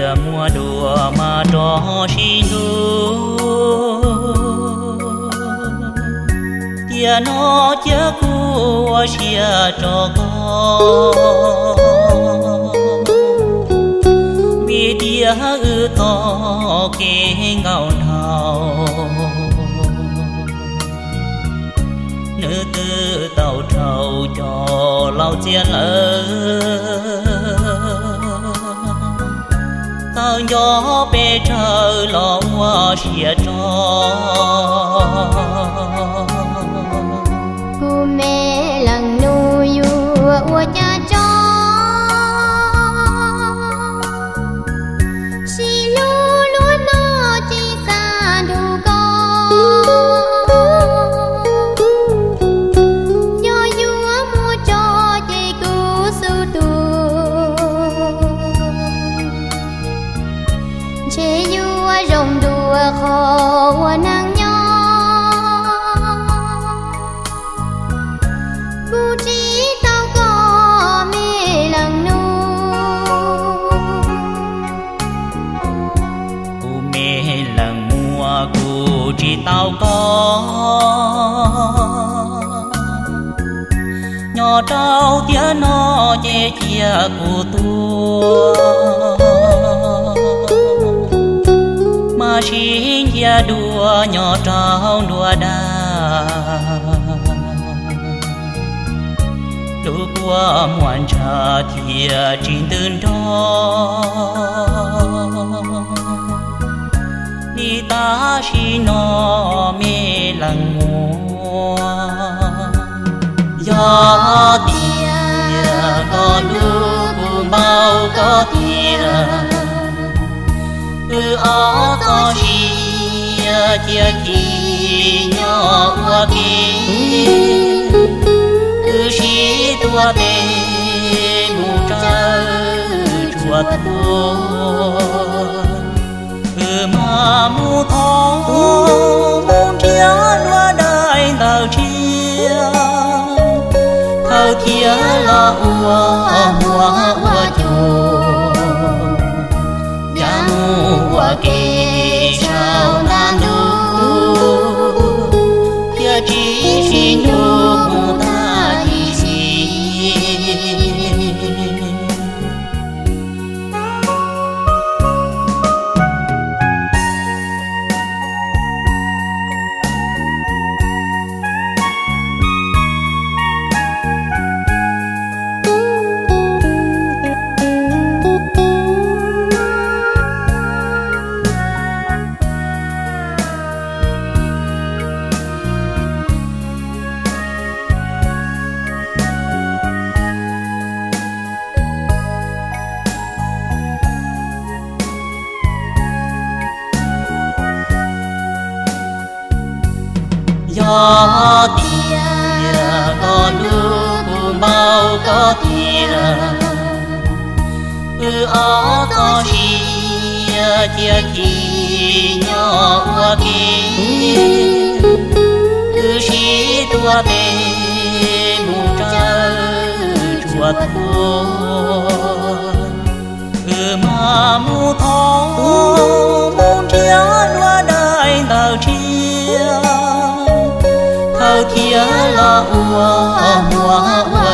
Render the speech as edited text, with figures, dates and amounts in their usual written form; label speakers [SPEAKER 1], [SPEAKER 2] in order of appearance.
[SPEAKER 1] tia mua đùa mà trò xin đu tia nó chớ cua xia trò con vì tia ư to kê ngào nào nữ tư tàu trầu cho lau chiên lỡ tao gió bê trời lo hoa xìa trò
[SPEAKER 2] cô mẹ lần nuôi ua cha cho xì lu lu nó chỉ xa đủ con do vua mua cho chị cứu su tu chế vua rồng đùa khó năng
[SPEAKER 1] chỉ tao có nhỏ trao tía nó che chia của tôi mà xin chia đùa nhỏ trao đùa đà đủ qua muôn trà thìa trên tương đó đi ta chỉ nó mê lăng mua gió tia có lúc bao có tia ó có chia chia kỳ nhỏ qua kia chỉ tua tê mù trời chuột mà mu thó muốn chia loa đại tàu chia thâu chia lo ua chùa cha mu ua kê sao nan du kia chỉ xin du ta chỉ xin gió tia có lúc bao có tia ó có chia chia kỳ nhỏ qua kia chỉ tua tê mù trời chuột mà mu thó muốn chia loa đại tàu chia thâu chia lo ua